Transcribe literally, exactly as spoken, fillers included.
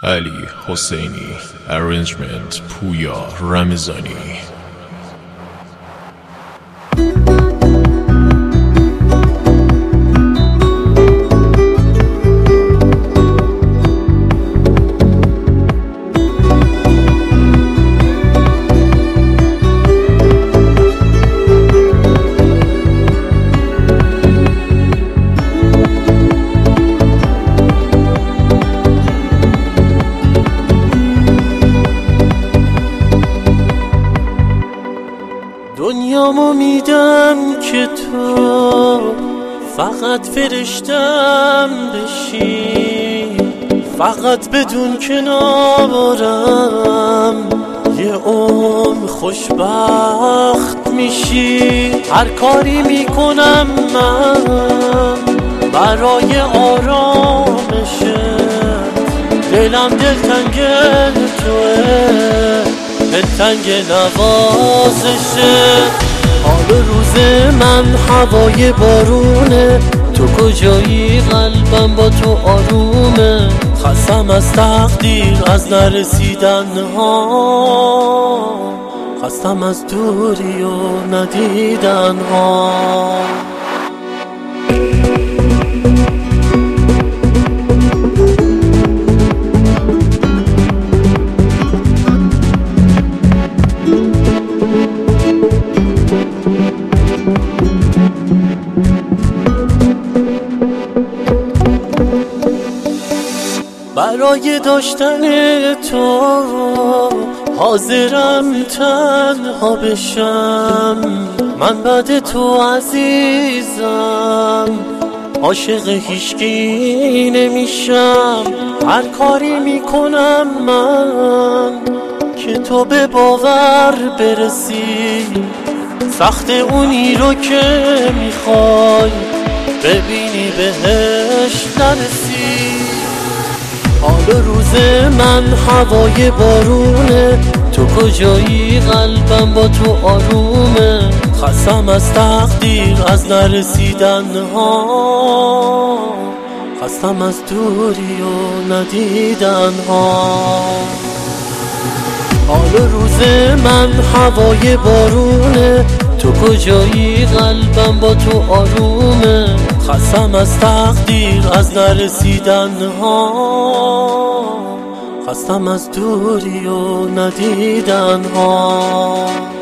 علی حسینی. Arrangement پویا رمضانی. دنیامو میدم که تو فقط فرشتم بشی، فقط بدون کنارم یه عمر خوشبخت میشی. هر کاری میکنم من برای آرامشت، دلم دلتنگ توه، دلتنگ نوازشه. حال روز من هوای بارونه، تو کجایی قلبم با تو آرومه. خستم از تقدیر از نرسیدن ها، خستم از دوری و ندیدن ها. برای داشتن تو حاضرم تنها بشم. من بعد تو عزیزم عاشق هیچکی نمیشم. هر کاری میکنم من که تو به باور برسی، سخت اونی رو که میخوای ببینی بهش نرسی. حال روز من هوای بارونه، تو کجایی قلبم با تو آرومه. خستم از تقدیر از نرسیدن ها، خستم از دوری و ندیدن ها. حال روز من هوای بارونه، تو کجایی قلبم با تو آرومه. خستم از تقدیر از نرسیدن ها، خستم از دوری و ندیدن ها.